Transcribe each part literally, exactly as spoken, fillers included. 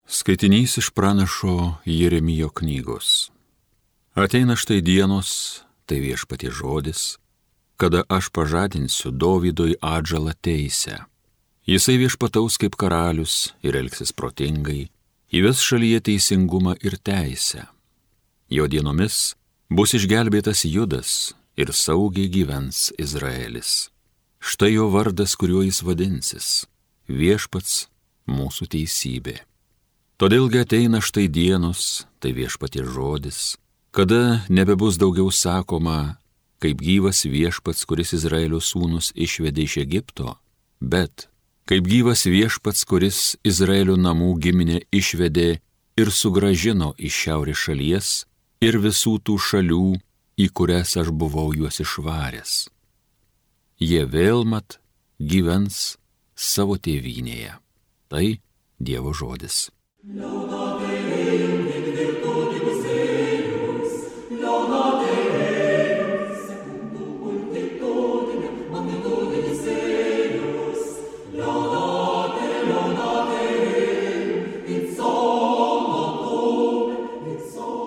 Skaitinys iš pranašo Jeremijo knygos. Ateina štai dienos, tai viešpaties žodis, kada aš pažadinsiu Dovydui atžalą teisę. Jisai viešpataus kaip karalius ir elgsis protingai, įves šalyje teisingumą ir teisę. Jo dienomis bus išgelbėtas Judas ir saugiai gyvens Izraelis. Štai jo vardas, kuriuo jis vadinsis - Viešpats mūsų teisybė. Todėlgi ateina štai dienos, tai viešpaties žodis, kada nebebus daugiau sakoma, kaip gyvas viešpats, kuris Izraelio sūnus išvedė iš Egipto, bet kaip gyvas viešpats, kuris Izraelio namų giminę išvedė ir sugrąžino iš šiaurės šalies ir visų tų šalių, į kurias aš buvau juos išvaręs. Jie vėl mat gyvens savo tėvynėje. Tai Dievo žodis. Laudate Deum in virtutibus eius, laudate Deum secundum multitudinem magnitudibus eius, laudate, laudate Deum in sommatum, in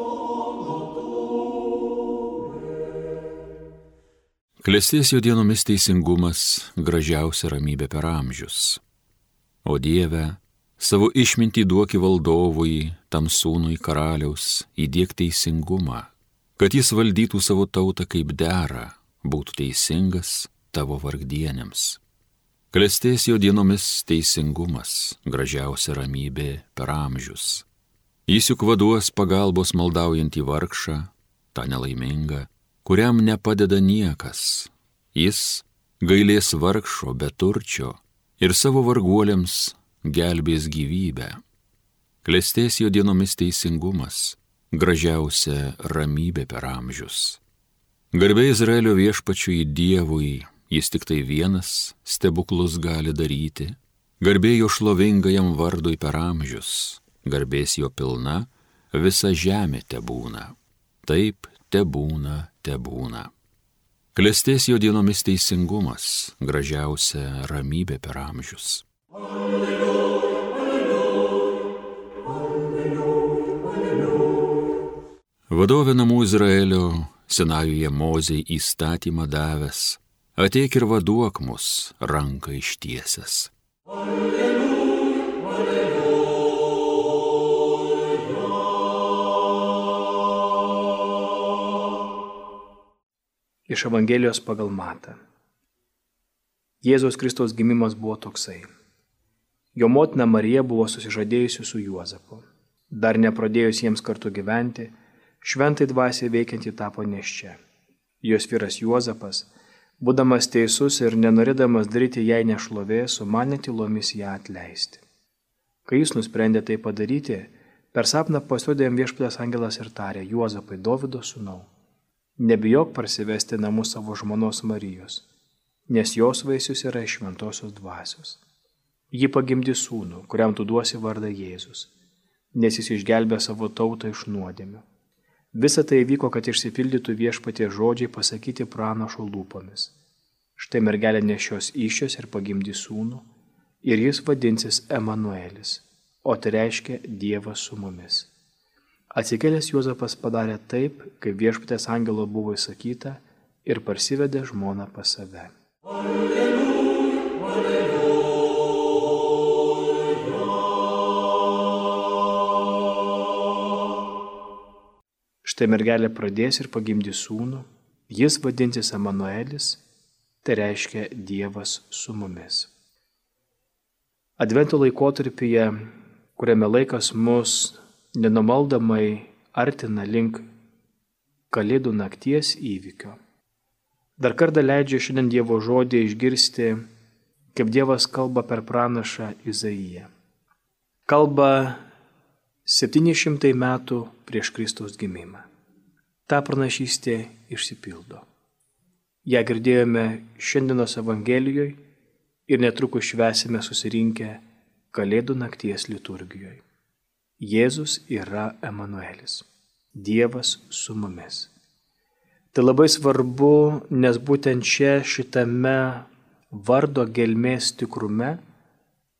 sommatum. Klestės jo dienomis teisingumas, gražiausia ramybė per amžius. O Dieve, savo išmintį duoki valdovui, tam sūnui karaliaus, įdiek teisingumą, kad jis valdytų savo tautą kaip dera, būtų teisingas tavo vargdienėms. Klestės jo dienomis teisingumas, gražiausia ramybė per amžius. Jis juk vaduos pagalbos maldaujantį vargšą, tą nelaimingą, kuriam nepadeda niekas. Jis gailės vargšo beturčio ir savo varguoliams gelbės gyvybę. Klestės jo dienomis teisingumas, gražiausia ramybė per amžius. Garbė Izraelio viešpačiui Dievui, jis tik tai vienas stebuklus gali daryti. Garbė jo šlovingajam vardui per amžius, garbės jo pilna, visa žemė tebūna. Taip tebūna, tebūna. Klestės jo dienomis teisingumas, gražiausia ramybė per amžius. Vadovė namų Izraelio, Sinajuje Mozei įstatymą davęs, ateik ir vaduok mus ranką ištiesęs. Alleluja, alleluja. Iš Evangelijos pagal Matą. Jėzaus Kristaus gimimas buvo toksai. Jo motina Marija buvo susižadėjusi su Juozapu. Dar nepradėjus jiems kartu gyventi, šventai dvasiai veikianti tapo nėščia. Jos vyras Juozapas, būdamas teisus ir nenorėdamas daryti jai nešlovė, sumanė tylomis ją atleisti. Kai jis nusprendė tai padaryti, per sapną pasirodė jam viešpaties angelas ir tarė: Juozapai, Dovydo sūnau, nebijok parsivesti namų savo žmonos Marijos, nes jos vaisius yra iš šventosios dvasios. Ji pagimdys sūnų, kuriam tu duosi vardą Jėzus, nes jis išgelbė savo tautą iš nuodėmių. Visa tai vyko, kad išsipildytų viešpaties žodžiai pasakyti pranašo lūpomis. Štai mergelė nešios įsčios ir pagimdys sūnų, ir jis vadinsis Emanuelis, o tai reiškia Dievas su mumis. Atsikėlęs Juozapas padarė taip, kaip viešpaties angelo buvo įsakyta, ir parsivedė žmoną pas save. Alleluja, alleluja. Štai mergelė pradės ir pagimdys sūnų, jis vadinsis Emanuelis, tai reiškia Dievas su mumis. Advento laikotarpyje, kuriame laikas mus nenumaldamai artina link Kalėdų nakties įvykio, dar kartą leidžia šiandien Dievo žodį išgirsti, kaip Dievas kalba per pranašą Izaiją. Kalba septyni šimtai metų prieš Kristaus gimimą. Ta pranašystė išsipildo. Ja girdėjome šiandienos Evangelijoje ir netrukus švęsime susirinkę Kalėdų nakties liturgijoje. Jėzus yra Emanuelis, Dievas su mumis. Tai labai svarbu, nes būtent čia šitame vardo gelmės tikrume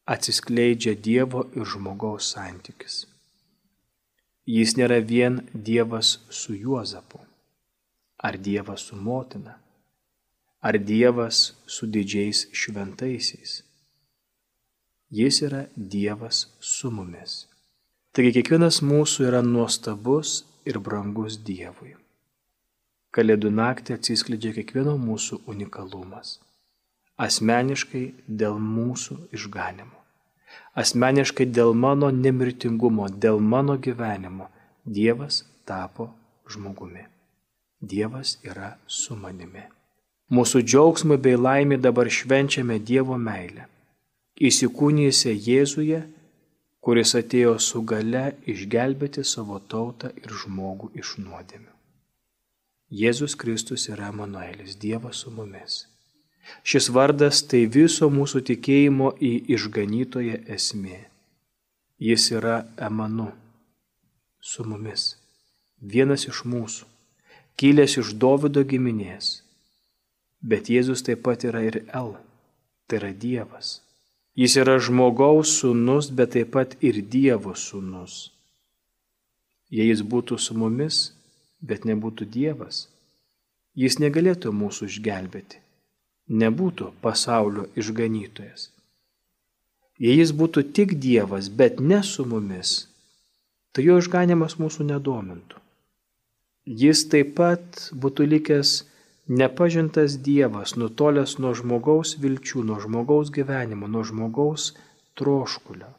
atsiskleidžia Dievo ir žmogaus santykis. Jis nėra vien Dievas su Juozapu, ar Dievas su motina, ar Dievas su didžiais šventaisiais. Jis yra Dievas su mumis. Taigi kiekvienas mūsų yra nuostabus ir brangus Dievui. Kalėdų naktį atsiskleidžia kiekvieno mūsų unikalumas. Asmeniškai dėl mūsų išganimo. Asmeniškai dėl mano nemirtingumo, dėl mano gyvenimo Dievas tapo žmogumi. Dievas yra su manimi. Mūsų džiaugsmui bei laimė dabar švenčiame Dievo meilę, įsikūnijusią Jėzuje, kuris atėjo su gale išgelbėti savo tautą ir žmogų iš nuodėmių. Jėzus Kristus yra Emanuelis, Dievas su mumis. Šis vardas tai viso mūsų tikėjimo į išganytoją esmė. Jis yra Emanu, su mumis, vienas iš mūsų, kilęs iš Dovydo giminės. Bet Jėzus taip pat yra ir El, tai yra Dievas. Jis yra žmogaus sūnus, bet taip pat ir Dievo sūnus. Jei jis būtų su mumis, bet nebūtų Dievas, jis negalėtų mūsų išgelbėti, nebūtų pasaulio išganytojas. Jei jis būtų tik Dievas, bet ne su mumis, tai jo išganimas mūsų nedomintų. Jis taip pat būtų likęs nepažintas Dievas, nutolęs nuo žmogaus vilčių, nuo žmogaus gyvenimo, nuo žmogaus troškulio.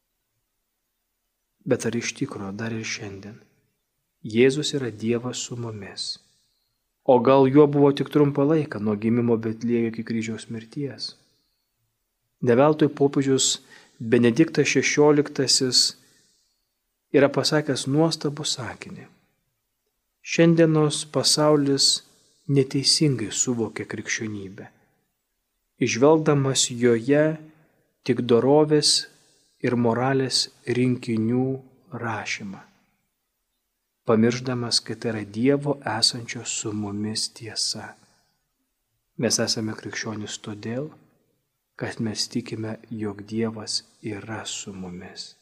Bet ar iš tikrųjų dar ir šiandien Jėzus yra Dievas su mumis? O gal juo buvo tik trumpą laiką nuo gimimo Betliejo iki kryžiaus mirties? Ne veltui popiežius Benediktas šešioliktasis yra pasakęs nuostabų sakinį. Šiandienos pasaulis neteisingai suvokia krikščionybę, išvelgdamas joje tik dorovės ir moralės rinkinių rašymą, pamirždamas, kad tai yra Dievo esančio su mumis tiesa. Mes esame krikščionys todėl, kad mes tikime, jog Dievas yra su mumis.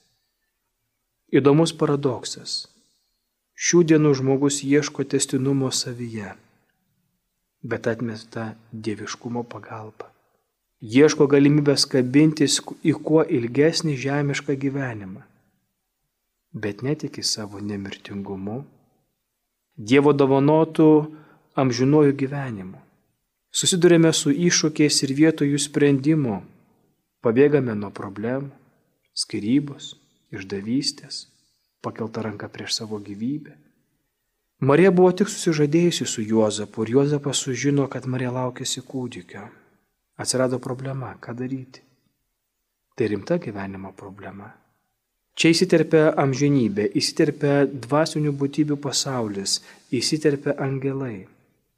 Įdomus paradoksas. Šių dienų žmogus ieško tęstinumo savyje, bet atmesta dieviškumo pagalba. Ieško galimybės kabintis į kuo ilgesnį žemišką gyvenimą, bet netiki savo nemirtingumu, Dievo dovanotų amžinuoju gyvenimu. Susidurėme su iššūkiais ir vietoj jų sprendimo, pabėgame nuo problemų, skyrybos, išdavystės, pakelta ranka prieš savo gyvybę. Marija buvo tik susižadėjusi su Juozapu ir Juozapas sužino, kad Marija laukėsi kūdikio. Atsirado problema, ką daryti. Tai rimta gyvenimo problema. Čia įsiterpia amžinybė, įsiterpia dvasinių būtybių pasaulis, įsiterpia angelai.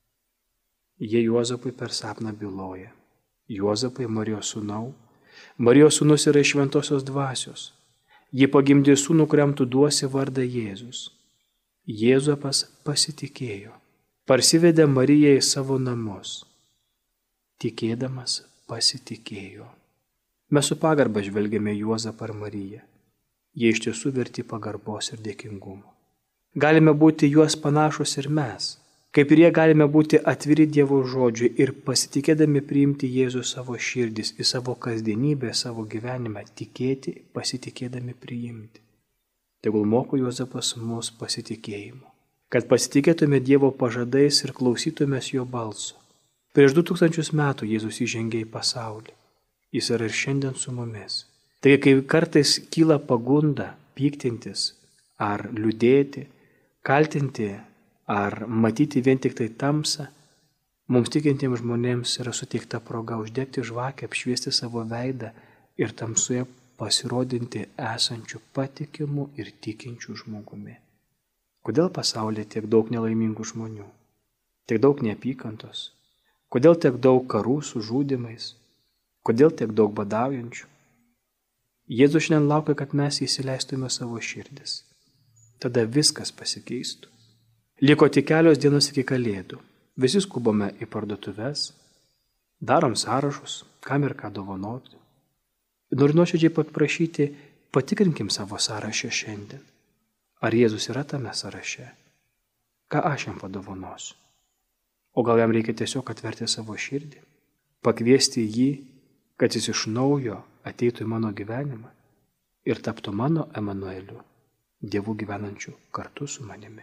Jie Juozapui per sapną byloja. Juozapai, Marijos sūnau, Marijos sūnus yra iš šventosios dvasios. Ji pagimdė sūnų, kuriam tu duosi vardą Jėzus. Jėzapas pasitikėjo, parsivedė Mariją į savo namus. Tikėdamas pasitikėjo. Mes su pagarba žvelgiame Juozapą ir Mariją. Jie iš tiesų verti pagarbos ir dėkingumo. Galime būti juos panašus ir mes. Kaip ir jie galime būti atviri Dievo žodžiui ir pasitikėdami priimti Jėzų savo širdis, į savo kasdienybę, savo gyvenimą, tikėti, pasitikėdami priimti. Tegul moko Juozapas mus pasitikėjimu, kad pasitikėtume Dievo pažadais ir klausytumės jo balso. Prieš du tūkstančius metų Jėzus įžengė į pasaulį. Jis yra ir šiandien su mumis. Taigi, kai kartais kyla pagunda piktintis, ar liūdėti, kaltinti, ar matyti vien tik tai tamsą, mums tikintiems žmonėms yra suteikta proga uždegti žvakę, apšviesti savo veidą ir tamsoje pasirodinti esančių patikimų ir tikinčių žmogumi. Kodėl pasaulyje tiek daug nelaimingų žmonių? Tiek daug neapykantos? Kodėl tiek daug karų su žudymais? Kodėl tiek daug badaujančių? Jėzus šiandien laukia, kad mes įsileistume savo širdis. Tada viskas pasikeistų. Liko tik kelios dienos iki Kalėdų. Visi skubame į parduotuves, darom sąrašus, kam ir ką dovanoti. Noriu nuoširdžiai paprašyti, patikrinkim savo sąrašą šiandien. Ar Jėzus yra tame sąraše? Ką aš jam padovanosiu? O gal jam reikia tiesiog atverti savo širdį, pakviesti jį, kad jis iš naujo ateitų į mano gyvenimą ir taptų mano Emanueliu, Dievu gyvenančiu kartu su manimi.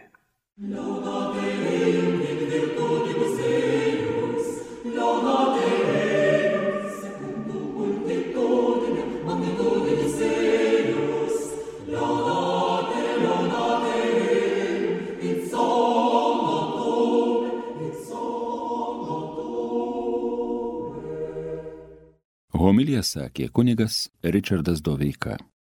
Homiliją sakė kunigas Ričardas Doveika.